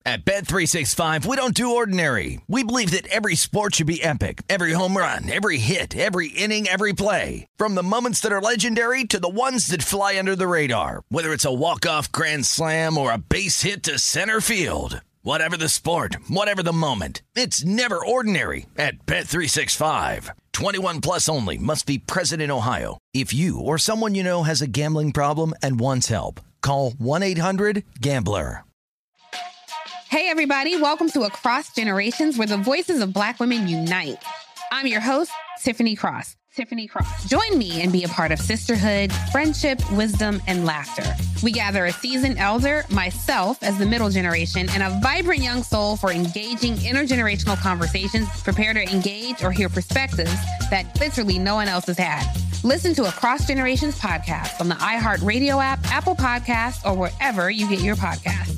At Bet365, we don't do ordinary. We believe that every sport should be epic. Every home run, every hit, every inning, every play. From the moments that are legendary to the ones that fly under the radar. Whether it's a walk-off grand slam or a base hit to center field. Whatever the sport, whatever the moment. It's never ordinary at Bet365. 21 plus only. Must be present in Ohio. If you or someone you know has a gambling problem and wants help, call 1-800-GAMBLER. Hey, everybody. Welcome to Across Generations, where the voices of Black women unite. I'm your host, Tiffany Cross. Join me and be a part of sisterhood, friendship, wisdom, and laughter. We gather a seasoned elder, myself as the middle generation, and a vibrant young soul for engaging intergenerational conversations. Prepare to engage or hear perspectives that literally no one else has had. Listen to Across Generations podcast on the iHeartRadio app, Apple Podcasts, or wherever you get your podcasts.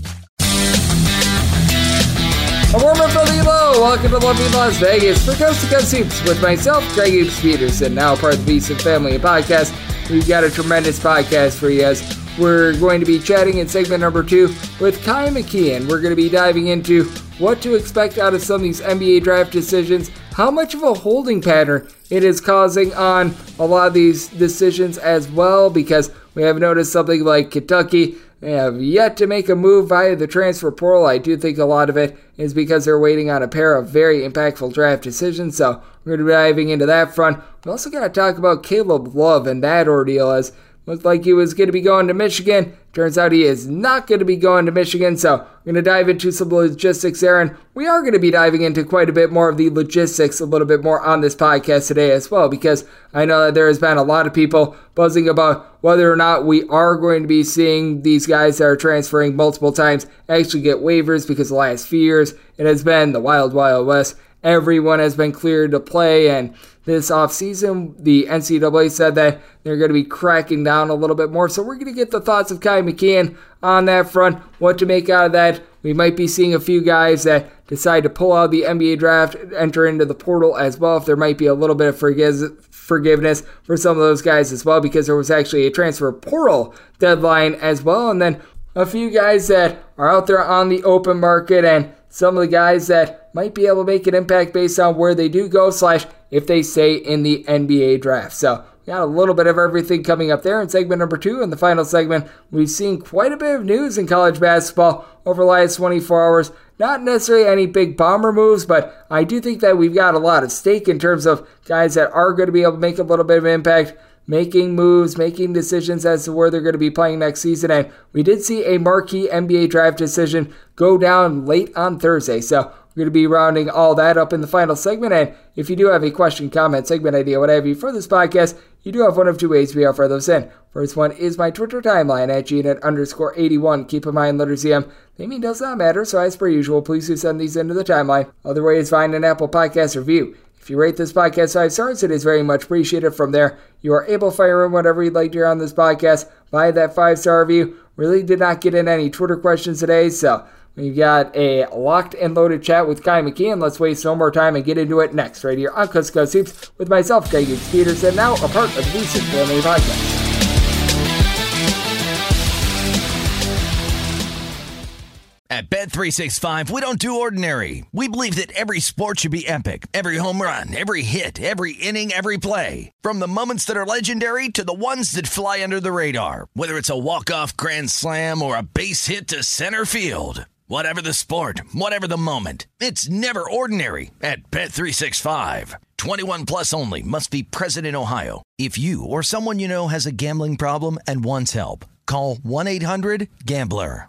A warmer from the low. Welcome to lovely Las Vegas for Coast to Coast Hoops with myself, Greg Hoops Peterson, now part of the VSiN Family Podcast. We've got a tremendous podcast for you as we're going to be chatting in segment number 2 with Kai McKeon. We're going to be diving into what to expect out of some of these NBA draft decisions, how much of a holding pattern it is causing on a lot of these decisions as well, because we have noticed something like Kentucky have yet to make a move via the transfer portal. I do think a lot of it is because they're waiting on a pair of very impactful draft decisions, so we're going to be diving into that front. We also got to talk about Caleb Love and that ordeal, as looked like he was going to be going to Michigan. Turns out he is not going to be going to Michigan, so we're going to dive into some logistics there, and we are going to be diving into quite a bit more of the logistics a little bit more on this podcast today as well, because I know that there has been a lot of people buzzing about whether or not we are going to be seeing these guys that are transferring multiple times actually get waivers, because the last few years it has been the wild, wild west. Everyone has been cleared to play, and this offseason, the NCAA said that they're going to be cracking down a little bit more. So we're going to get the thoughts of Kai McKeon on that front, what to make out of that. We might be seeing a few guys that decide to pull out the NBA draft, enter into the portal as well, if there might be a little bit of forgiveness for some of those guys as well, because there was actually a transfer portal deadline as well. And then a few guys that are out there on the open market, and some of the guys that might be able to make an impact based on where they do go / if they stay in the NBA draft. So we got a little bit of everything coming up there in segment number 2. In the final segment, we've seen quite a bit of news in college basketball over the last 24 hours. Not necessarily any big bomber moves, but I do think that we've got a lot of stake in terms of guys that are going to be able to make a little bit of impact, making moves, making decisions as to where they're going to be playing next season. And we did see a marquee NBA draft decision go down late on Thursday. So we're going to be rounding all that up in the final segment. And if you do have a question, comment, segment idea, what have you for this podcast, you do have one of two ways to be offer those in. First one is my Twitter timeline at GNet_81. Keep in mind, letters CM, naming does not matter, so as per usual, please do send these into the timeline. Other way is find an Apple Podcast review. If you rate this podcast 5 stars, it is very much appreciated. From there, you are able to fire in whatever you'd like to hear on this podcast via that 5-star review. Really did not get in any Twitter questions today, so we've got a locked and loaded chat with Kai McKeon. Let's waste no more time and get into it next, right here on Coast to Coast Hoops with myself, Greg Hoops Peterson, now a part of the VSiN Family Podcast. At Bet365, we don't do ordinary. We believe that every sport should be epic. Every home run, every hit, every inning, every play. From the moments that are legendary to the ones that fly under the radar. Whether it's a walk-off grand slam or a base hit to center field. Whatever the sport, whatever the moment. It's never ordinary at Bet365. 21 plus only. Must be present in Ohio. If you or someone you know has a gambling problem and wants help, call 1-800-GAMBLER.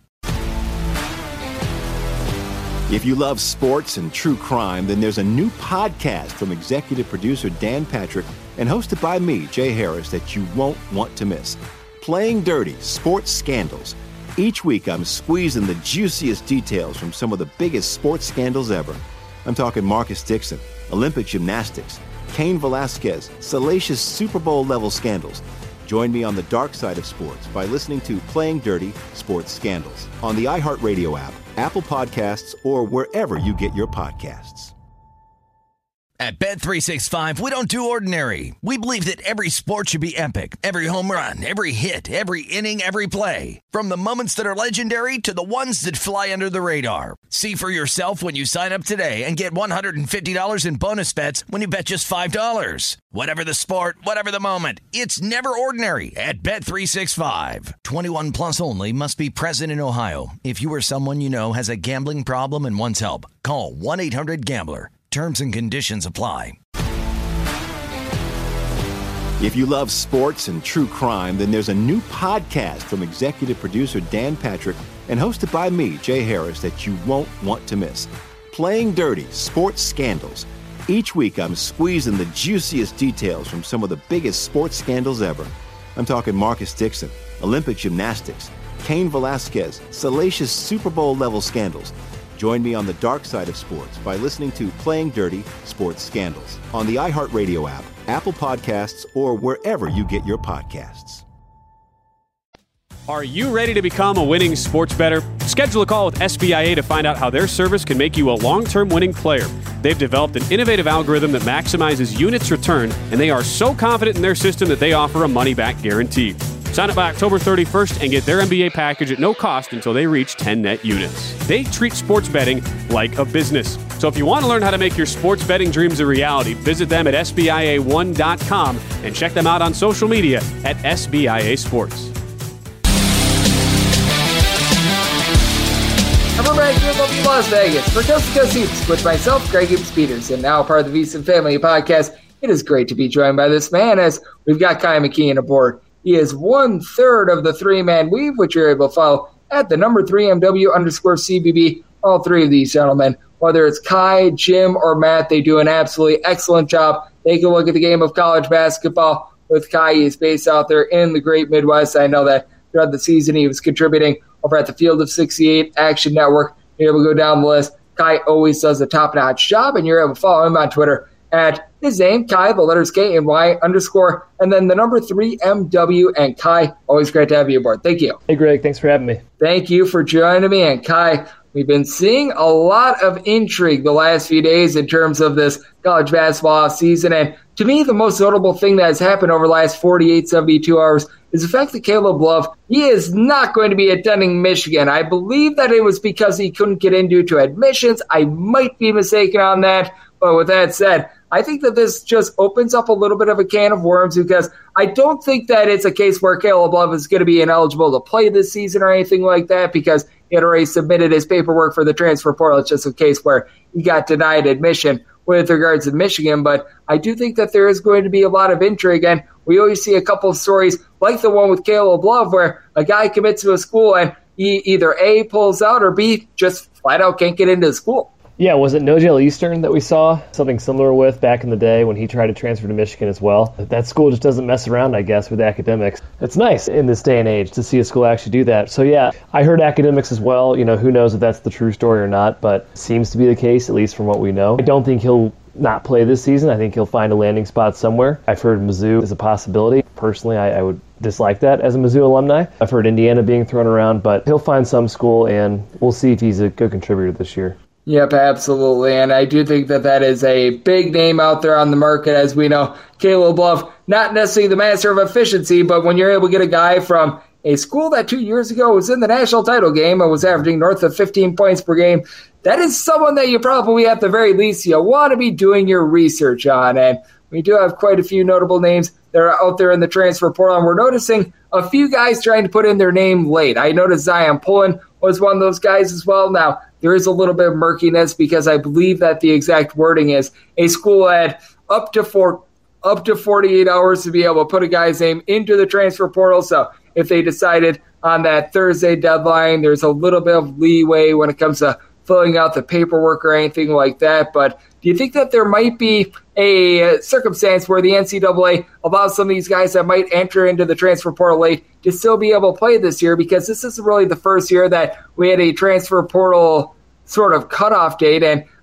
If you love sports and true crime, then there's a new podcast from executive producer Dan Patrick and hosted by me, Jay Harris, that you won't want to miss. Playing Dirty: Sports Scandals. Each week, I'm squeezing the juiciest details from some of the biggest sports scandals ever. I'm talking Marcus Dixon, Olympic gymnastics, Cain Velasquez, salacious Super Bowl-level scandals. Join me on the dark side of sports by listening to Playing Dirty: Sports Scandals on the iHeartRadio app, Apple Podcasts, or wherever you get your podcasts. At Bet365, we don't do ordinary. We believe that every sport should be epic. Every home run, every hit, every inning, every play. From the moments that are legendary to the ones that fly under the radar. See for yourself when you sign up today and get $150 in bonus bets when you bet just $5. Whatever the sport, whatever the moment, it's never ordinary at Bet365. 21 plus only. Must be present in Ohio. If you or someone you know has a gambling problem and wants help, call 1-800-GAMBLER. Terms and conditions apply. If you love sports and true crime, then there's a new podcast from executive producer Dan Patrick and hosted by me, Jay Harris, that you won't want to miss. Playing Dirty: Sports Scandals. Each week, I'm squeezing the juiciest details from some of the biggest sports scandals ever. I'm talking Marcus Dixon, Olympic gymnastics, Cain Velasquez, salacious Super Bowl-level scandals. Join me on the dark side of sports by listening to Playing Dirty: Sports Scandals on the iHeartRadio app, Apple Podcasts, or wherever you get your podcasts. Are you ready to become a winning sports bettor? Schedule a call with SBIA to find out how their service can make you a long-term winning player. They've developed an innovative algorithm that maximizes units return, and they are so confident in their system that they offer a money-back guarantee. Sign up by October 31st and get their MBA package at no cost until they reach 10 net units. They treat sports betting like a business. So if you want to learn how to make your sports betting dreams a reality, visit them at SBIA1.com and check them out on social media at SBIA Sports. And we're back here in Las Vegas for Coast to Coast Seats with myself, Greg Gibbs Peterson, now part of the VSiN Family Podcast. It is great to be joined by this man as we've got Kai McKeon aboard. He is 1/3 of the three-man weave, which you're able to follow at the number 3MW_CBB. All three of these gentlemen, whether it's Kai, Jim, or Matt, they do an absolutely excellent job. Take a look at the game of college basketball with Kai. He's based out there in the great Midwest. I know that throughout the season he was contributing over at the Field of 68 Action Network. You're able to go down the list. Kai always does a top-notch job, and you're able to follow him on Twitter at his name, Kai, the letters K-N-Y _, and then the number 3MW. And Kai, always great to have you aboard. Thank you. Hey, Greg. Thanks for having me. Thank you for joining me. And Kai, we've been seeing a lot of intrigue the last few days in terms of this college basketball season. And to me, the most notable thing that has happened over the last 48, 72 hours is the fact that Caleb Love, he is not going to be attending Michigan. I believe that it was because he couldn't get in due to admissions. I might be mistaken on that. But with that said, I think that this just opens up a little bit of a can of worms because I don't think that it's a case where Caleb Love is going to be ineligible to play this season or anything like that because he had already submitted his paperwork for the transfer portal. It's just a case where he got denied admission with regards to Michigan. But I do think that there is going to be a lot of intrigue, and we always see a couple of stories like the one with Caleb Love where a guy commits to a school and he either A, pulls out, or B, just flat out can't get into the school. Yeah, was it No-Jail Eastern that we saw something similar with back in the day when he tried to transfer to Michigan as well? That school just doesn't mess around, I guess, with academics. It's nice in this day and age to see a school actually do that. So yeah, I heard academics as well. You know, who knows if that's the true story or not, but seems to be the case, at least from what we know. I don't think he'll not play this season. I think he'll find a landing spot somewhere. I've heard Mizzou is a possibility. Personally, I would dislike that as a Mizzou alumni. I've heard Indiana being thrown around, but he'll find some school, and we'll see if he's a good contributor this year. Yep, absolutely. And I do think that that is a big name out there on the market. As we know, Caleb Love, not necessarily the master of efficiency, but when you're able to get a guy from a school that 2 years ago was in the national title game and was averaging north of 15 points per game, that is someone that you probably, at the very least, you want to be doing your research on. And we do have quite a few notable names that are out there in the transfer portal, and we're noticing a few guys trying to put in their name late. I noticed Zion Pullen was one of those guys as well. Now, there is a little bit of murkiness because I believe that the exact wording is a school had up to 48 hours to be able to put a guy's name into the transfer portal. So if they decided on that Thursday deadline, there's a little bit of leeway when it comes to filling out the paperwork or anything like that. But do you think that there might be a circumstance where the NCAA allows some of these guys that might enter into the transfer portal late to still be able to play this year? Because this is really the first year that we had a transfer portal sort of cutoff date. And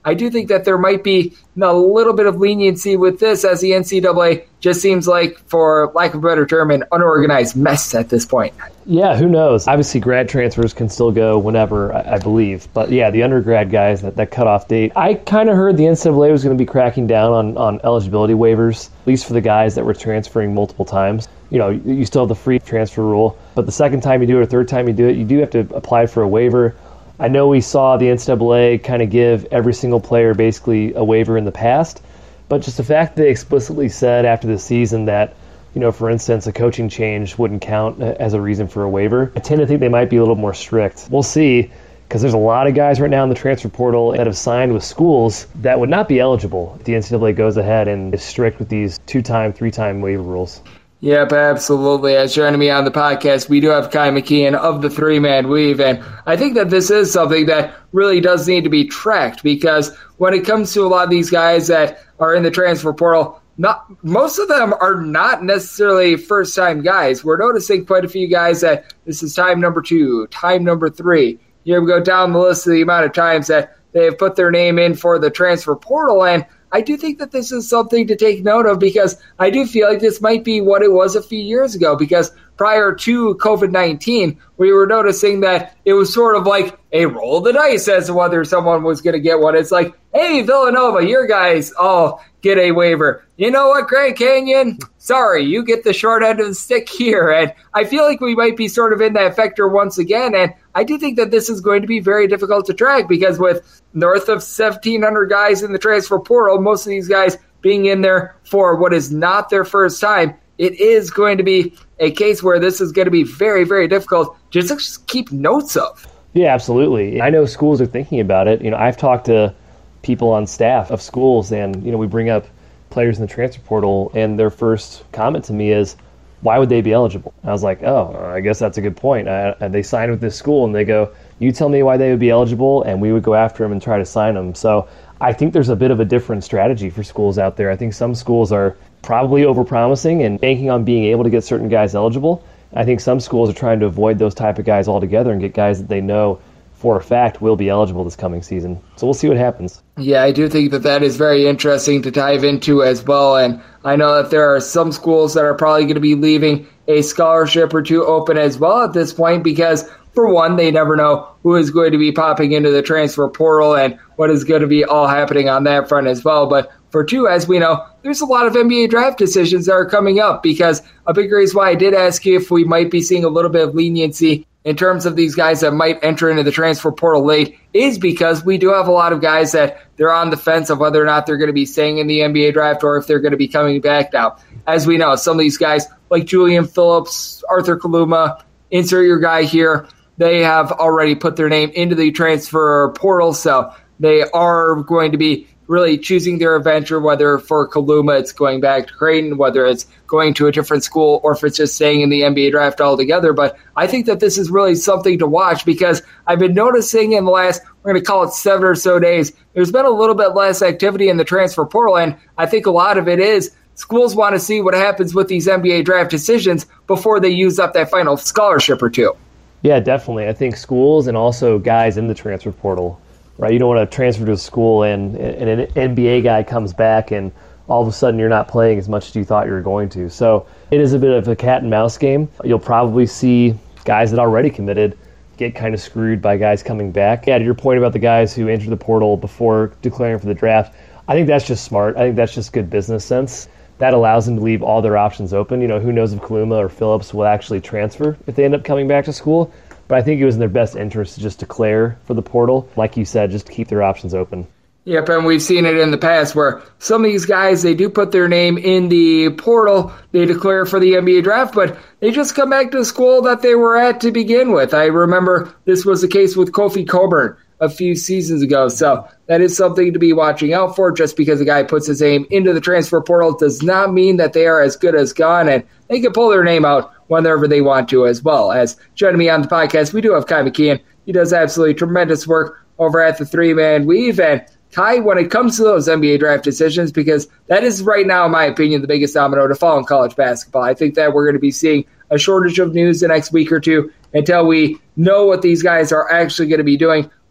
I do think that there might be a little bit of leniency with this, as the NCAA just seems like, for lack of a better term, an unorganized mess at this point. Yeah, who knows? Obviously, grad transfers can still go whenever, I believe. But yeah, the undergrad guys, that cutoff date. I kind of heard the NCAA was going to be cracking down on eligibility waivers, at least for the guys that were transferring multiple times. You still have the free transfer rule, but the second time you do it or third time you do it, you do have to apply for a waiver. I know we saw the NCAA kind of give every single player basically a waiver in the past, but just the fact that they explicitly said after the season that, for instance, a coaching change wouldn't count as a reason for a waiver, I tend to think they might be a little more strict. We'll see, because there's a lot of guys right now in the transfer portal that have signed with schools that would not be eligible if the NCAA goes ahead and is strict with these 2-time, 3-time waiver rules. Yep, absolutely. As joining me on the podcast, we do have Kai McKeon of the Three-Man Weave, and I think that this is something that really does need to be tracked, because when it comes to a lot of these guys that are in the transfer portal, most of them are not necessarily first-time guys. We're noticing quite a few guys that this is time number 2, time number 3. Here we go down the list of the amount of times that they have put their name in for the transfer portal, and I do think that this is something to take note of, because I do feel like this might be what it was a few years ago, because prior to COVID-19, we were noticing that it was sort of like a roll of the dice as to whether someone was going to get one. It's like, hey, Villanova, your guys all get a waiver. You know what, Grand Canyon? Sorry, you get the short end of the stick here. And I feel like we might be sort of in that vector once again. And I do think that this is going to be very difficult to track, because with north of 1,700 guys in the transfer portal, most of these guys being in there for what is not their first time, it is going to be a case where this is going to be very, very difficult just to keep notes of. Yeah, absolutely. I know schools are thinking about it. I've talked to people on staff of schools, and, we bring up players in the transfer portal, and their first comment to me is, why would they be eligible? I was like, oh, I guess that's a good point. They signed with this school, and they go, you tell me why they would be eligible, and we would go after them and try to sign them. So I think there's a bit of a different strategy for schools out there. I think some schools are probably overpromising and banking on being able to get certain guys eligible. I think some schools are trying to avoid those type of guys altogether and get guys that they know for a fact will be eligible this coming season. So we'll see what happens. Yeah, I do think that is very interesting to dive into as well. And I know that there are some schools that are probably going to be leaving a scholarship or two open as well at this point, because for one, they never know who is going to be popping into the transfer portal and what is going to be all happening on that front as well. But for two, as we know, there's a lot of NBA draft decisions that are coming up, because a big reason why I did ask you if we might be seeing a little bit of leniency in terms of these guys that might enter into the transfer portal late is because we do have a lot of guys that they're on the fence of whether or not they're going to be staying in the NBA draft or if they're going to be coming back now. As we know, some of these guys like Julian Phillips, Arthur Kaluma, insert your guy here, they have already put their name into the transfer portal, so they are going to be really choosing their adventure, whether for Kaluma it's going back to Creighton, whether it's going to a different school, or if it's just staying in the NBA draft altogether. But I think that this is really something to watch, because I've been noticing in the last, we're going to call it 7 or so days, there's been a little bit less activity in the transfer portal, and I think a lot of it is schools want to see what happens with these NBA draft decisions before they use up that final scholarship or two. Yeah, definitely. I think schools and also guys in the transfer portal, right? You don't want to transfer to a school and an NBA guy comes back and all of a sudden you're not playing as much as you thought you were going to. So it is a bit of a cat and mouse game. You'll probably see guys that already committed get kind of screwed by guys coming back. Yeah, to your point about the guys who entered the portal before declaring for the draft, I think that's just smart. I think that's just good business sense. That allows them to leave all their options open. Who knows if Kaluma or Phillips will actually transfer if they end up coming back to school. But I think it was in their best interest to just declare for the portal. Like you said, just to keep their options open. Yep, and we've seen it in the past where some of these guys, they do put their name in the portal, they declare for the NBA draft, but they just come back to the school that they were at to begin with. I remember this was the case with Kofi Cockburn a few seasons ago, so that is something to be watching out for. Just because a guy puts his name into the transfer portal does not mean that they are as good as gone, and they can pull their name out whenever they want to as well. As joining me on the podcast, we do have Kai McKeon. He does absolutely tremendous work over at the Three-Man Weave. And Kai, when it comes to those NBA draft decisions, because that is right now, in my opinion, the biggest domino to fall in college basketball. I think that we're going to be seeing a shortage of news the next week or two until we know what these guys are actually going to be doing.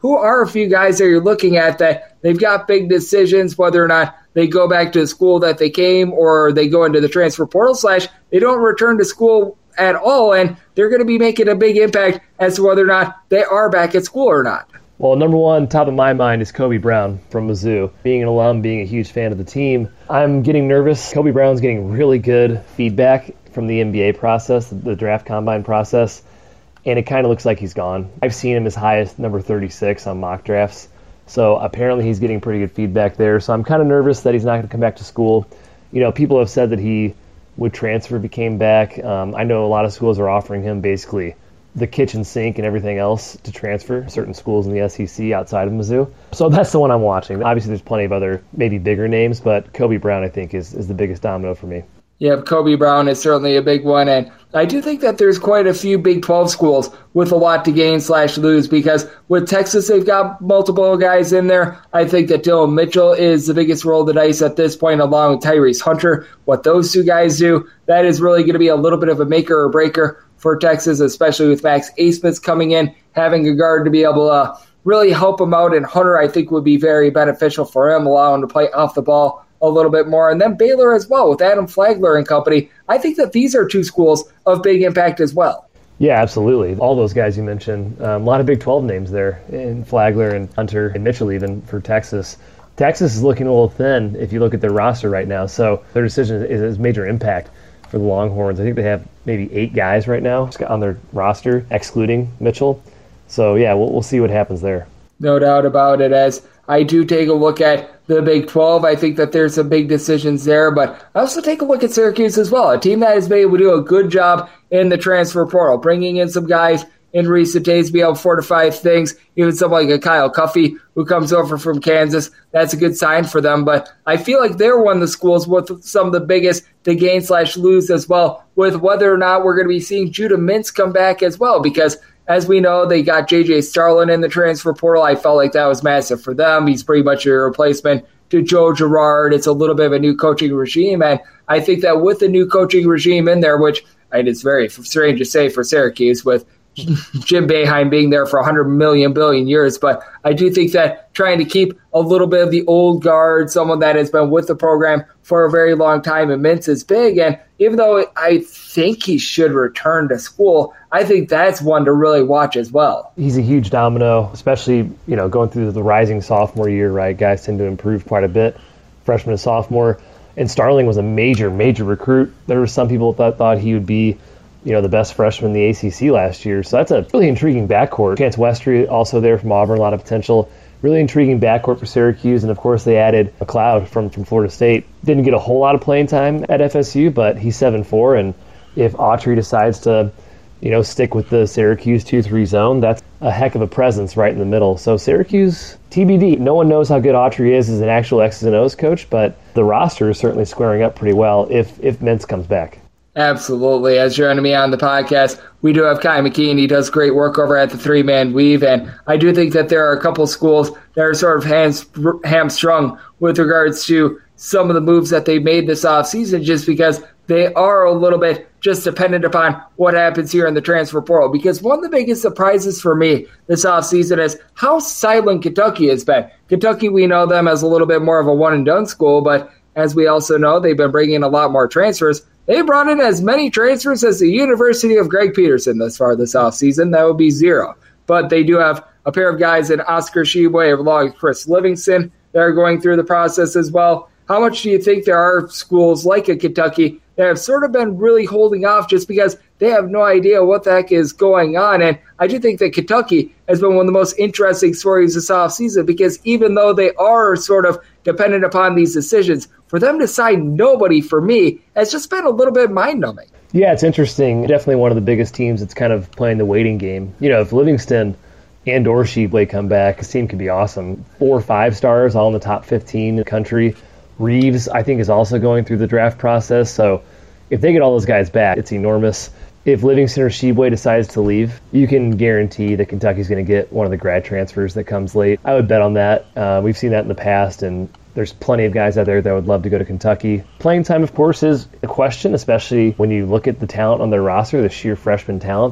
who are a few guys that you're looking at that they've got big decisions, whether or not they go back to the school that they came or they go into the transfer portal / they don't return to school at all, and they're going to be making a big impact as to whether or not they are back at school or not? Well, number one, top of my mind is Kobe Brown from Mizzou. Being an alum, being a huge fan of the team, I'm getting nervous. Kobe Brown's getting really good feedback from the NBA process, the draft combine process, and it kind of looks like he's gone. I've seen him as high as number 36 on mock drafts, so apparently he's getting pretty good feedback there. So I'm kind of nervous that he's not going to come back to school. You know, people have said that he would transfer if he came back. I know a lot of schools are offering him basically the kitchen sink and everything else to transfer, certain schools in the SEC outside of Mizzou. So that's the one I'm watching. Obviously, there's plenty of other maybe bigger names, but Kobe Brown, I think, is the biggest domino for me. Yep, Kobe Brown is certainly a big one, and I do think that there's quite a few Big 12 schools with a lot to gain / lose, because with Texas, they've got multiple guys in there. I think that Dylan Mitchell is the biggest roll of the dice at this point, along with Tyrese Hunter. What those two guys do, that is really going to be a little bit of a maker or breaker for Texas, especially with Max Abmas coming in, having a guard to be able to really help him out, and Hunter, I think, would be very beneficial for him, allow him to play off the ball a little bit more. And then Baylor as well with Adam Flagler and company. I think that these are two schools of big impact as well. Yeah, absolutely. All those guys you mentioned, a lot of Big 12 names there, in Flagler and Hunter and Mitchell even for Texas. Texas is looking a little thin if you look at their roster right now, so their decision is major impact for the Longhorns. I think they have maybe 8 guys right now on their roster, excluding Mitchell. So yeah, we'll see what happens there. No doubt about it. As I do take a look at the Big 12, I think that there's some big decisions there, but I also take a look at Syracuse as well, a team that has been able to do a good job in the transfer portal, bringing in some guys in recent days to be able to fortify things, even someone like a Kyle Cuffey who comes over from Kansas. That's a good sign for them, but I feel like they're one of the schools with some of the biggest to gain / lose as well, with whether or not we're going to be seeing Judah Mintz come back as well, because as we know, they got J.J. Starlin in the transfer portal. I felt like that was massive for them. He's pretty much a replacement to Joe Girard. It's a little bit of a new coaching regime, and I think that with the new coaching regime in there, which it's very strange to say for Syracuse with Jim Boeheim being there for 100 billion years, but I do think that trying to keep a little bit of the old guard, someone that has been with the program for a very long time, and Mintz is big. And even though I think he should return to school, I think that's one to really watch as well. He's a huge domino, especially going through the rising sophomore year, right? Guys tend to improve quite a bit, freshman to sophomore. And Starling was a major recruit. There were some people that thought he would be the best freshman in the ACC last year. So that's a really intriguing backcourt. Chance Westry also there from Auburn, a lot of potential. Really intriguing backcourt for Syracuse. And, of course, they added McLeod from Florida State. Didn't get a whole lot of playing time at FSU, but he's 7'4". And if Autry decides to, stick with the Syracuse 2-3 zone, that's a heck of a presence right in the middle. So Syracuse, TBD. No one knows how good Autry is as an actual X's and O's coach, but the roster is certainly squaring up pretty well if Mintz comes back. Absolutely. As joining me on the podcast, we do have Kai McKean. He does great work over at the 3-Man Weave, and I do think that there are a couple schools that are sort of hamstrung with regards to some of the moves that they made this offseason, just because they are a little bit just dependent upon what happens here in the transfer portal. Because one of the biggest surprises for me this offseason is how silent Kentucky has been. Kentucky, we know them as a little bit more of a one-and-done school, but as we also know, they've been bringing in a lot more transfers. They brought in as many transfers as the University of Greg Peterson thus far this offseason. That would be 0. But they do have a pair of guys in Oscar Tshiebwe along with Chris Livingston that are going through the process as well. How much do you think there are schools like a Kentucky that have sort of been really holding off just because they have no idea what the heck is going on? And I do think that Kentucky has been one of the most interesting stories this offseason, because even though they are sort of dependent upon these decisions, for them to sign nobody, for me, has just been a little bit mind-numbing. Yeah, it's interesting. Definitely one of the biggest teams that's kind of playing the waiting game. If Livingston and or Tshiebwe come back, this team could be awesome. 4 or 5 stars, all in the top 15 in the country. Reeves, I think, is also going through the draft process. So if they get all those guys back, it's enormous. If Livingston or Tshiebwe decides to leave, you can guarantee that Kentucky's going to get one of the grad transfers that comes late. I would bet on that. We've seen that in the past, and there's plenty of guys out there that would love to go to Kentucky. Playing time, of course, is a question, especially when you look at the talent on their roster, the sheer freshman talent that are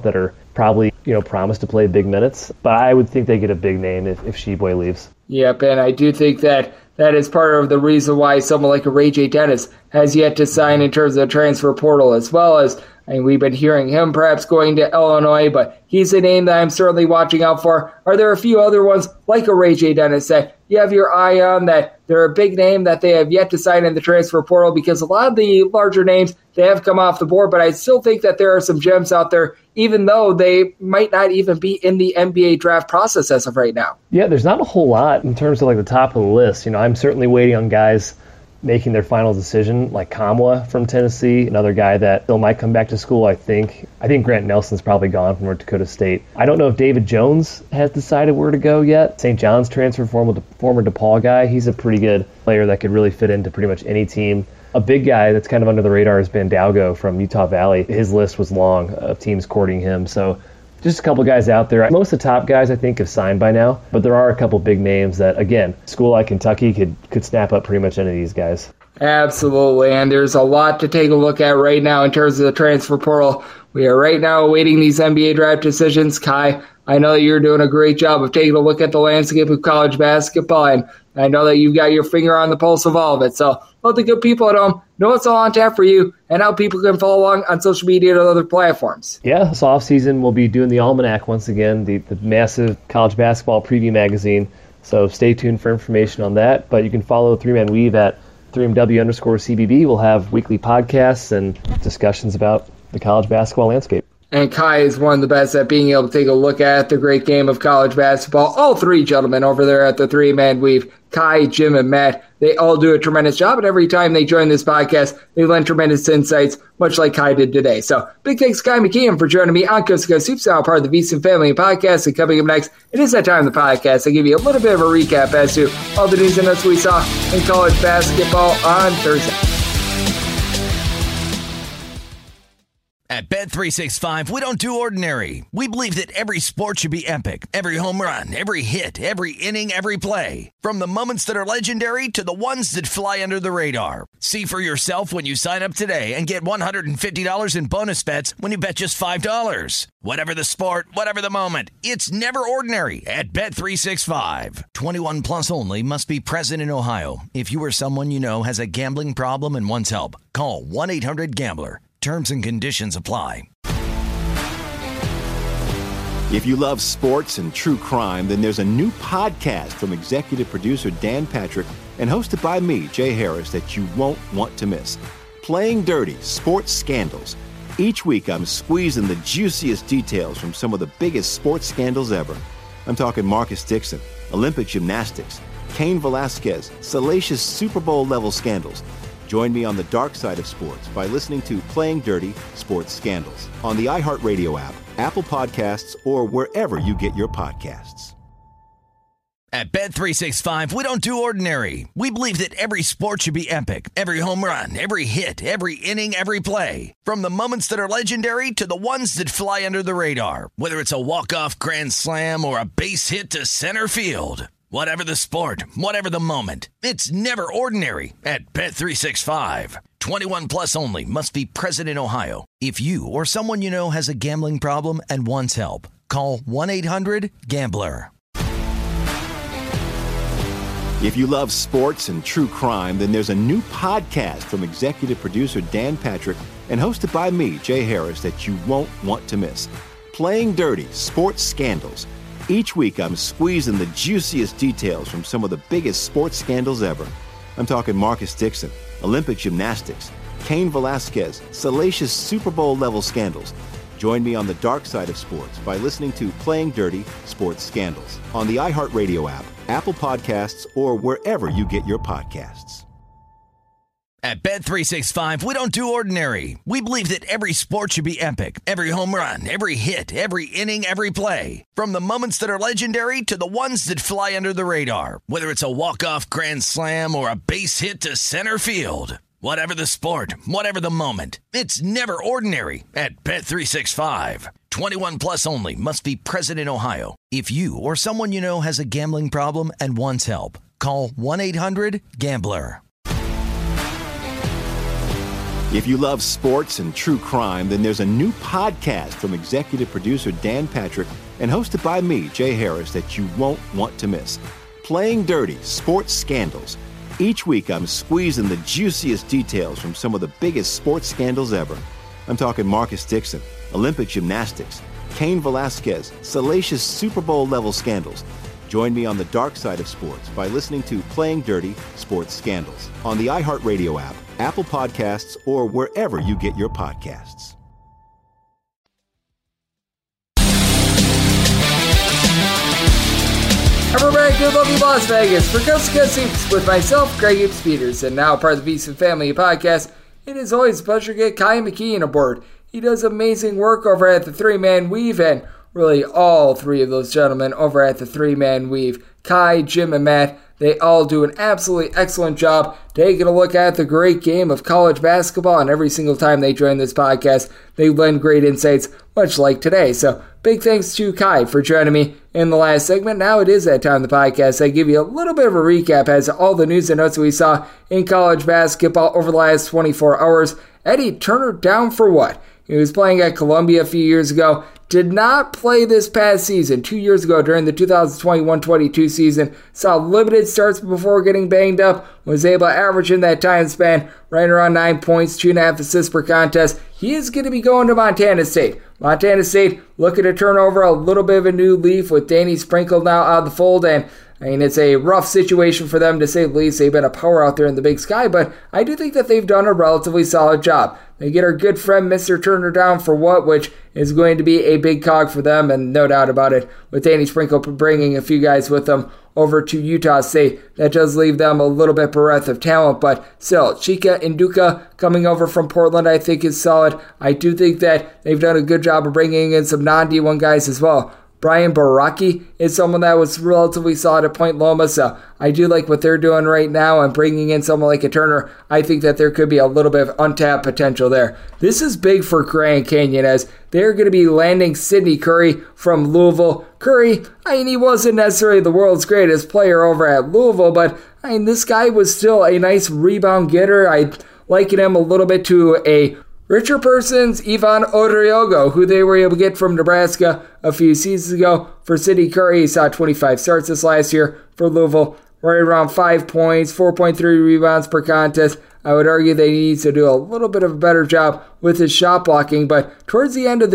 probably, promised to play big minutes. But I would think they get a big name if Sheboy leaves. Yep, and I do think that is part of the reason why someone like a Ray J. Dennis has yet to sign in terms of the transfer portal, as well as, we've been hearing him perhaps going to Illinois, but he's a name that I'm certainly watching out for. Are there a few other ones like a Ray J. Dennis that you have your eye on, that they're a big name that they have yet to sign in the transfer portal? Because a lot of the larger names, they have come off the board, but I still think that there are some gems out there, even though they might not even be in the NBA draft process as of right now. Yeah, there's not a whole lot in terms of the top of the list. I'm certainly waiting on guys making their final decision, like Kamwa from Tennessee, another guy that still might come back to school, I think. I think Grant Nelson's probably gone from North Dakota State. I don't know if David Jones has decided where to go yet. St. John's transfer, former DePaul guy. He's a pretty good player that could really fit into pretty much any team. A big guy that's kind of under the radar is Bandalgo from Utah Valley. His list was long of teams courting him, so just a couple guys out there. Most of the top guys, I think, have signed by now, but there are a couple big names that, again, a school like Kentucky could snap up pretty much any of these guys. Absolutely, and there's a lot to take a look at right now in terms of the transfer portal. We are right now awaiting these NBA draft decisions. Kai, I know that you're doing a great job of taking a look at the landscape of college basketball, and I know that you've got your finger on the pulse of all of it. So let the good people at home know what's all on tap for you and how people can follow along on social media and other platforms. Yeah, this offseason we'll be doing the Almanac once again, the massive college basketball preview magazine. So stay tuned for information on that. But you can follow 3Man Weave at 3MW_CBB. We'll have weekly podcasts and discussions about the college basketball landscape. And Kai is one of the best at being able to take a look at the great game of college basketball. All three gentlemen over there at the 3Man Weave, Kai, Jim, and Matt, they all do a tremendous job. And every time they join this podcast, they lend tremendous insights, much like Kai did today. So big thanks to Kai McKeon for joining me on Coast to Coast Hoops, now part of the VSiN Family Podcast. And coming up next, it is that time of the podcast. I give you a little bit of a recap as to all the news and notes we saw in college basketball on Thursday. At Bet365, we don't do ordinary. We believe that every sport should be epic. Every home run, every hit, every inning, every play. From the moments that are legendary to the ones that fly under the radar. See for yourself when you sign up today and get $150 in bonus bets when you bet just $5. Whatever the sport, whatever the moment, it's never ordinary at Bet365. 21 plus only. Must be present in Ohio. If you or someone you know has a gambling problem and wants help, call 1-800-GAMBLER. Terms and conditions apply. If you love sports and true crime, then there's a new podcast from executive producer Dan Patrick and hosted by me, Jay Harris, that you won't want to miss. Playing Dirty: Sports Scandals. Each week, I'm squeezing the juiciest details from some of the biggest sports scandals ever. I'm talking Marcus Dixon, Olympic gymnastics, Cain Velasquez, salacious Super Bowl-level scandals. Join me on the dark side of sports by listening to Playing Dirty: Sports Scandals on the iHeartRadio app, Apple Podcasts, or wherever you get your podcasts. At Bet365, we don't do ordinary. We believe that every sport should be epic. Every home run, every hit, every inning, every play. From the moments that are legendary to the ones that fly under the radar. Whether it's a walk-off grand slam or a base hit to center field. Whatever the sport, whatever the moment, it's never ordinary at Bet365. 21 plus only. Must be present in Ohio. If you or someone you know has a gambling problem and wants help, call 1-800-GAMBLER. If you love sports and true crime, then there's a new podcast from executive producer Dan Patrick and hosted by me, Jay Harris, that you won't want to miss. Playing Dirty: Sports Scandals. Each week, I'm squeezing the juiciest details from some of the biggest sports scandals ever. I'm talking Marcus Dixon, Olympic gymnastics, Cain Velasquez, salacious Super Bowl-level scandals. Join me on the dark side of sports by listening to Playing Dirty: Sports Scandals on the iHeartRadio app, Apple Podcasts, or wherever you get your podcasts. At Bet365, we don't do ordinary. We believe that every sport should be epic. Every home run, every hit, every inning, every play. From the moments that are legendary to the ones that fly under the radar. Whether it's a walk-off grand slam or a base hit to center field. Whatever the sport, whatever the moment, it's never ordinary at Bet365. 21 plus only. Must be present in Ohio. If you or someone you know has a gambling problem and wants help, call 1-800-GAMBLER. If you love sports and true crime, then there's a new podcast from executive producer Dan Patrick and hosted by me, Jay Harris, that you won't want to miss. Playing Dirty: Sports Scandals. Each week, I'm squeezing the juiciest details from some of the biggest sports scandals ever. I'm talking Marcus Dixon, Olympic gymnastics, Cain Velasquez, salacious Super Bowl-level scandals. Join me on the dark side of sports by listening to Playing Dirty: Sports Scandals on the iHeartRadio app, Apple Podcasts, or wherever you get your podcasts. And we're back to lovely Las Vegas for Coast to Coast Hoops with myself, Greg Hoops Peterson, now part of the VSiN Family Podcast. It is always a pleasure to get Kai McKeon aboard. He does amazing work over at the Three-Man Weave, and really all three of those gentlemen over at the Three-Man Weave, Kai, Jim, and Matt, they all do an absolutely excellent job taking a look at the great game of college basketball, and every single time they join this podcast, they lend great insights, much like today. So big thanks to Kai for joining me in the last segment. Now it is that time of the podcast. I give you a little bit of a recap as to all the news and notes we saw in college basketball over the last 24 hours. Eddie Turner down for what? He was playing at Columbia a few years ago. Did not play this past season. 2 years ago during the 2021-22 season. Saw limited starts before getting banged up. Was able to average in that time span right around 9 points, 2.5 assists per contest. He is going to be going to Montana State. Montana State looking to turn over a little bit of a new leaf with Danny Sprinkle now out of the fold, and I mean, it's a rough situation for them, to say the least. They've been a power out there in the Big Sky, but I do think that they've done a relatively solid job. They get our good friend Mr. Turner down for what, which is going to be a big cog for them, and no doubt about it, with Danny Sprinkle bringing a few guys with them over to Utah State. That does leave them a little bit bereft of talent, but still, Chika Nduka coming over from Portland I think is solid. I do think that they've done a good job of bringing in some non-D1 guys as well. Brian Baraki is someone that was relatively solid at Point Loma, so I do like what they're doing right now, and bringing in someone like a Turner, I think that there could be a little bit of untapped potential there. This is big for Grand Canyon, as they're going to be landing Sidney Curry from Louisville. Curry, I mean, he wasn't necessarily the world's greatest player over at Louisville, but I mean, this guy was still a nice rebound getter. I liken him a little bit to a richer person's Ivan Odriogo, who they were able to get from Nebraska a few seasons ago. For Sidney Curry, he saw 25 starts this last year for Louisville, right around 5 points, 4.3 rebounds per contest. I would argue that he needs to do a little bit of a better job with his shot blocking, but towards the end of the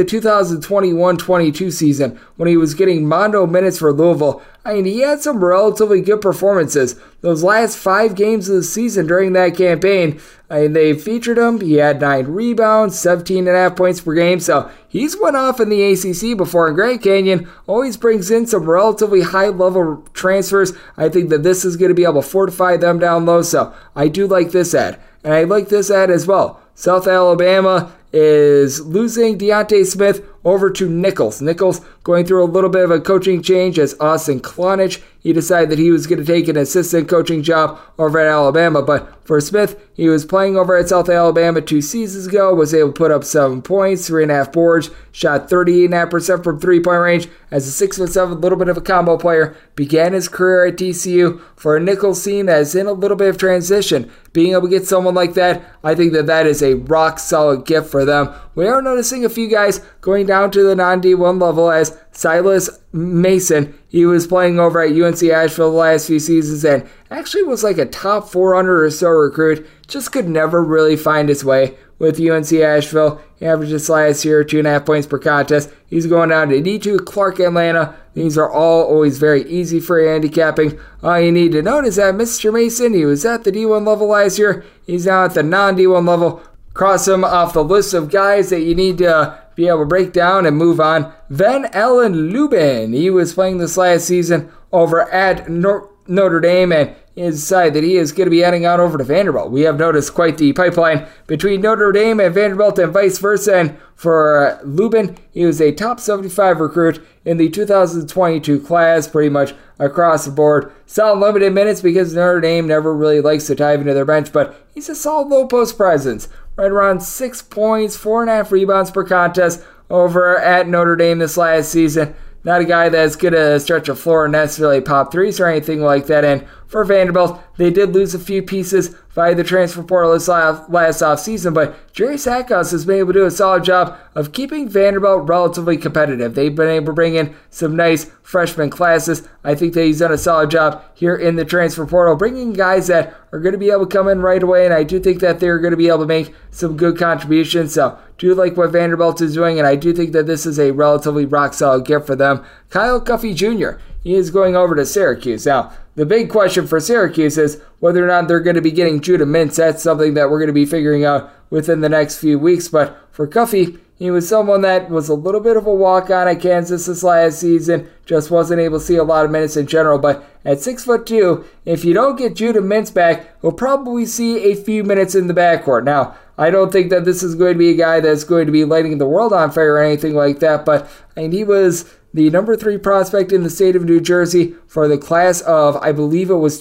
2021-22 season, when he was getting mondo minutes for Louisville, I mean, he had some relatively good performances. Those last 5 games of the season during that campaign, I mean, they featured him. He had 9 rebounds, 17.5 points per game, so he's went off in the ACC before, and Grand Canyon always brings in some relatively high-level transfers. I think that this is going to be able to fortify them down low, so I do like this ad. And I like this ad as well. South Alabama is losing Deontay Smith over to Nichols. Nichols going through a little bit of a coaching change as Austin Klonich. He decided that he was going to take an assistant coaching job over at Alabama. But for Smith, he was playing over at South Alabama 2 seasons ago, was able to put up 7 points, 3.5 boards, shot 38.5% from three-point range as a 6'7", little bit of a combo player. Began his career at TCU. For a Nichols team that is in a little bit of transition, being able to get someone like that, I think that that is a rock-solid gift for them. We are noticing a few guys going down to the non-D1 level, as Silas Mason, he was playing over at UNC Asheville the last few seasons and actually was like a top 400 or so recruit, just could never really find his way with UNC Asheville. He averaged this last year 2.5 points per contest. He's going down to D2 Clark Atlanta. These are all always very easy for handicapping. All you need to note is that Mr. Mason, he was at the D1 level last year. He's now at the non-D1 level. Cross him off the list of guys that you need to be able to break down and move on. Van Allen Lubin, he was playing this last season over at Notre Dame, and he has decided that he is going to be heading out over to Vanderbilt. We have noticed quite the pipeline between Notre Dame and Vanderbilt and vice versa. And for Lubin, he was a top 75 recruit in the 2022 class, pretty much across the board. Solid limited minutes because Notre Dame never really likes to dive into their bench, but he's a solid low post presence. Right around 6 points, 4.5 rebounds per contest over at Notre Dame this last season. not a guy that's going to stretch a floor and necessarily pop threes or anything like that. And for Vanderbilt, they did lose a few pieces via the transfer portal this last offseason, but Jerry Stackhouse has been able to do a solid job of keeping Vanderbilt relatively competitive. They've been able to bring in some nice freshman classes. I think that he's done a solid job here in the transfer portal, bringing guys that are going to be able to come in right away, and I do think that they're going to be able to make some good contributions. So do like what Vanderbilt is doing, and I do think that this is a relatively rock-solid gift for them. Kyle Guffey Jr., he is going over to Syracuse. Now, the big question for Syracuse is whether or not they're going to be getting Judah Mintz. That's something that we're going to be figuring out within the next few weeks. But for Guffey, he was someone that was a little bit of a walk-on at Kansas this last season, just wasn't able to see a lot of minutes in general. But at 6'2", if you don't get Judah Mintz back, we'll probably see a few minutes in the backcourt. Now, I don't think that this is going to be a guy that's going to be lighting the world on fire or anything like that, but he was the number 3 prospect in the state of New Jersey for the class of, I believe it was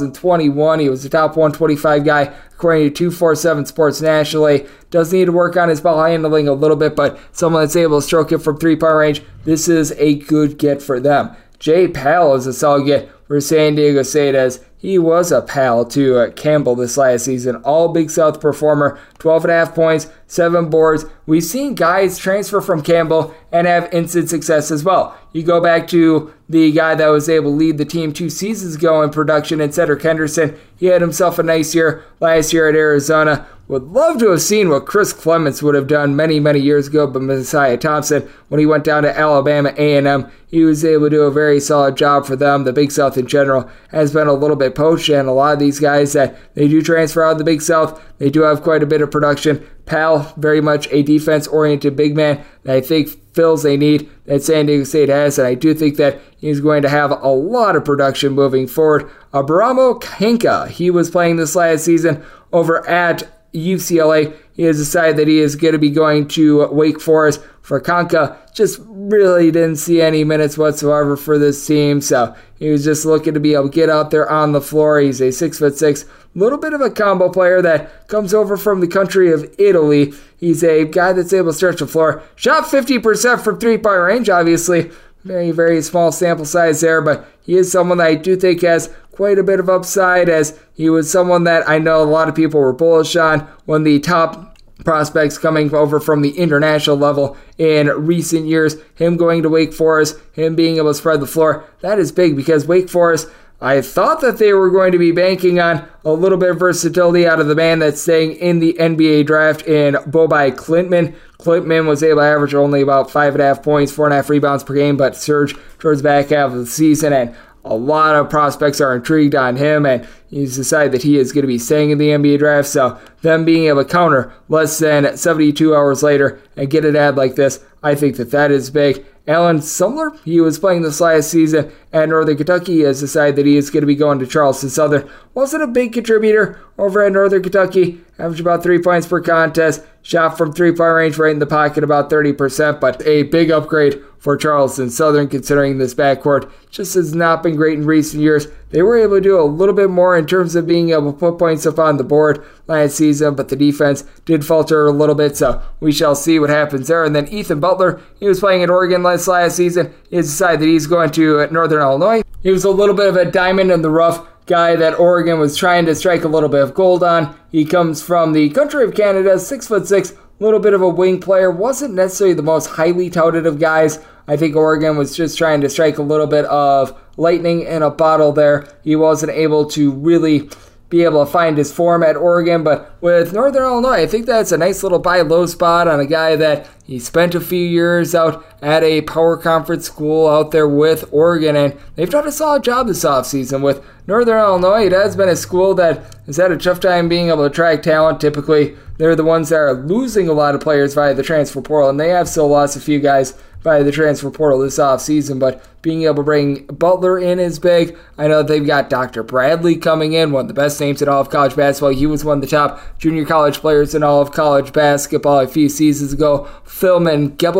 2021. He was the top 125 guy according to 247 Sports nationally. Does need to work on his ball handling a little bit, but someone that's able to stroke it from 3-point range, this is a good get for them. Jay Pal is a solid get for San Diego State, as he was a pal to Campbell this last season. All Big South performer, 12.5 points, 7 boards. We've seen guys transfer from Campbell and have instant success as well. You go back to the guy that was able to lead the team 2 seasons ago in production, and Cedric Henderson. He had himself a nice year last year at Arizona. Would love to have seen what Chris Clements would have done many, many years ago, but Messiah Thompson, when he went down to Alabama A&M, he was able to do a very solid job for them. The Big South in general has been a little bit poached, and a lot of these guys that they do transfer out of the Big South, they do have quite a bit of production. Pal, very much a defense-oriented big man that I think fills a need that San Diego State has, and I do think that he's going to have a lot of production moving forward. Abramo Kanka, he was playing this last season over at UCLA. He has decided that he is going to be going to Wake Forest. For Kanka, just really didn't see any minutes whatsoever for this team, so he was just looking to be able to get out there on the floor. He's a 6'6", little bit of a combo player that comes over from the country of Italy. He's a guy that's able to stretch the floor. Shot 50% from 3-point range, obviously. Very, very small sample size there, but he is someone that I do think has quite a bit of upside, as he was someone that I know a lot of people were bullish on when the top prospects coming over from the international level in recent years. Him going to Wake Forest, him being able to spread the floor, that is big, because Wake Forest, I thought that they were going to be banking on a little bit of versatility out of the man that's staying in the NBA draft in Bobai Klintman. Klintman was able to average only about 5.5 points, 4.5 rebounds per game, but surged towards the back half of the season, and a lot of prospects are intrigued on him, and he's decided that he is going to be staying in the NBA draft. So them being able to counter less than 72 hours later and get an ad like this, I think that that is big. Alan Sumler, he was playing this last season at Northern Kentucky. He has decided that he is going to be going to Charleston Southern. Wasn't a big contributor over at Northern Kentucky. Averaged about 3 points per contest. Shot from 3-point range right in the pocket about 30%, but a big upgrade for Charleston Southern, considering this backcourt just has not been great in recent years. They were able to do a little bit more in terms of being able to put points up on the board last season, but the defense did falter a little bit, so we shall see what happens there. And then Ethan Butler, he was playing at Oregon last season. He has decided that he's going to Northern Illinois. He was a little bit of a diamond in the rough guy that Oregon was trying to strike a little bit of gold on. He comes from the country of Canada, 6'6", little bit of a wing player. Wasn't necessarily the most highly touted of guys. I think Oregon was just trying to strike a little bit of lightning in a bottle there. He wasn't able to really be able to find his form at Oregon, but with Northern Illinois, I think that's a nice little buy low spot on a guy that he spent a few years out at a power conference school out there with Oregon, and they've done a solid job this offseason with Northern Illinois. It has been a school that has had a tough time being able to attract talent. Typically, they're the ones that are losing a lot of players via the transfer portal, and they have still lost a few guys via the transfer portal this offseason, but being able to bring Butler in is big. I know they've got Dr. Bradley coming in, one of the best names in all of college basketball. He was one of the top junior college players in all of college basketball a few seasons ago. Philman Gebelwhite,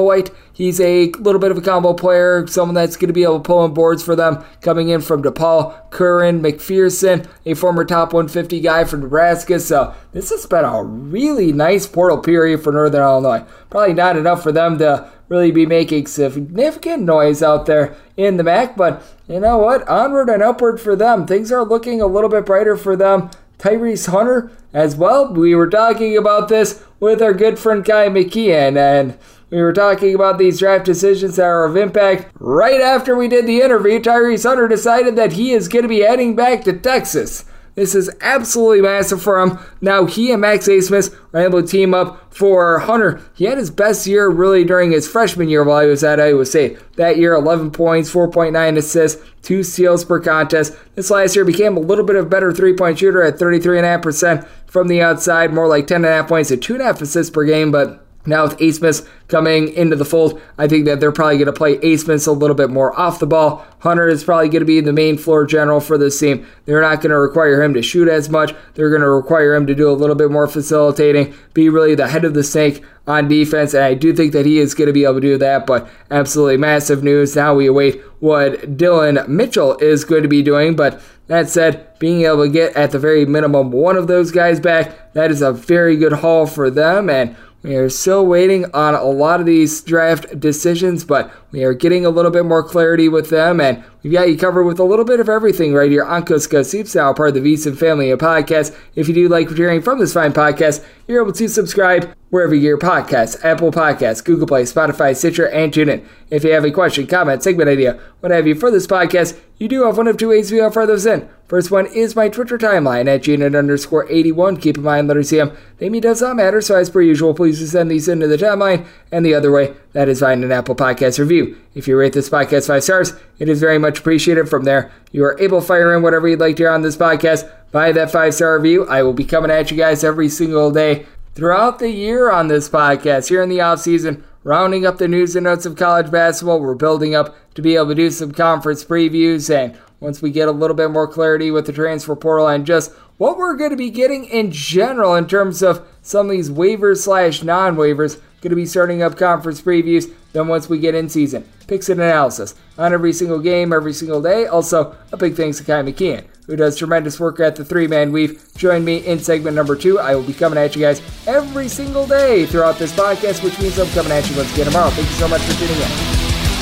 he's a little bit of a combo player, someone that's going to be able to pull in boards for them, coming in from DePaul. Curran McPherson, a former top 150 guy from Nebraska. So this has been a really nice portal period for Northern Illinois. Probably not enough for them to really be making significant noise out there in the MAC, but you know what? Onward and upward for them. Things are looking a little bit brighter for them. Tyrese Hunter as well. We were talking about this with our good friend Kai McKeon, and we were talking about these draft decisions that are of impact. Right after we did the interview, Tyrese Hunter decided that he is going to be heading back to Texas. This is absolutely massive for him. Now he and Max Abmas are able to team up for Hunter. He had his best year really during his freshman year while he was at Iowa State. That year, 11 points, 4.9 assists, 2 steals per contest. This last year became a little bit of a better three-point shooter at 33.5% from the outside, more like 10.5 points and 2.5 assists per game, but now with Abmas coming into the fold, I think that they're probably going to play Abmas a little bit more off the ball. Hunter is probably going to be the main floor general for this team. They're not going to require him to shoot as much. They're going to require him to do a little bit more facilitating, be really the head of the snake on defense, and I do think that he is going to be able to do that, but absolutely massive news. Now we await what Dylan Mitchell is going to be doing, but that said, being able to get at the very minimum one of those guys back, that is a very good haul for them, and we are still waiting on a lot of these draft decisions, but we are getting a little bit more clarity with them, and we've got you covered with a little bit of everything right here on Coast to Coast Hoops, now part of the VSiN family of podcasts. If you do like what you're hearing from this fine podcast, you're able to subscribe wherever you hear podcasts, Apple Podcasts, Google Play, Spotify, Stitcher, and TuneIn. If you have a question, comment, segment idea, what have you for this podcast, you do have one of two ways we offer those in. First one is my Twitter timeline at GNet_81. Keep in mind, letters CM. Name does not matter, so as per usual, please send these into the timeline. And the other way, that is find an Apple Podcast review. If you rate this podcast 5 stars, it is very much appreciated. From there, you are able to fire in whatever you'd like to hear on this podcast. By that 5-star review, I will be coming at you guys every single day throughout the year on this podcast. Here in the offseason, rounding up the news and notes of college basketball, we're building up to be able to do some conference previews, and once we get a little bit more clarity with the transfer portal and just what we're going to be getting in general in terms of some of these waivers/non-waivers, going to be starting up conference previews. Then once we get in season, picks and analysis on every single game, every single day. Also, a big thanks to Kai McKeon, who does tremendous work at the 3-Man Weave. Join me in segment number 2. I will be coming at you guys every single day throughout this podcast, which means I'm coming at you once again tomorrow. Thank you so much for tuning in.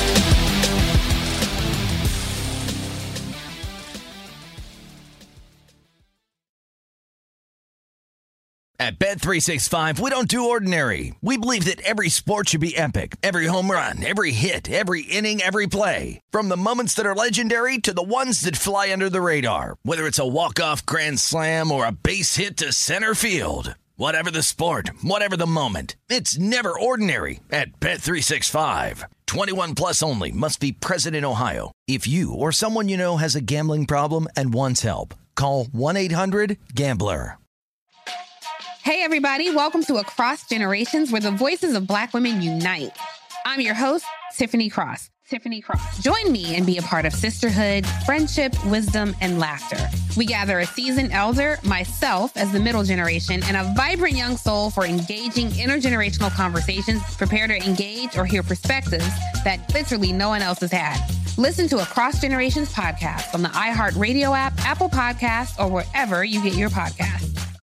At Bet365, we don't do ordinary. We believe that every sport should be epic. Every home run, every hit, every inning, every play. From the moments that are legendary to the ones that fly under the radar. Whether it's a walk-off grand slam or a base hit to center field. Whatever the sport, whatever the moment. It's never ordinary at Bet365. 21 plus only. Must be present in Ohio. If you or someone you know has a gambling problem and wants help, call 1-800-GAMBLER. Hey everybody, welcome to Across Generations, where the voices of Black women unite. I'm your host, Tiffany Cross. Join me and be a part of sisterhood, friendship, wisdom, and laughter. We gather a seasoned elder, myself as the middle generation, and a vibrant young soul for engaging intergenerational conversations. Prepare to engage or hear perspectives that literally no one else has had. Listen to Across Generations podcast on the iHeartRadio app, Apple Podcasts, or wherever you get your podcasts.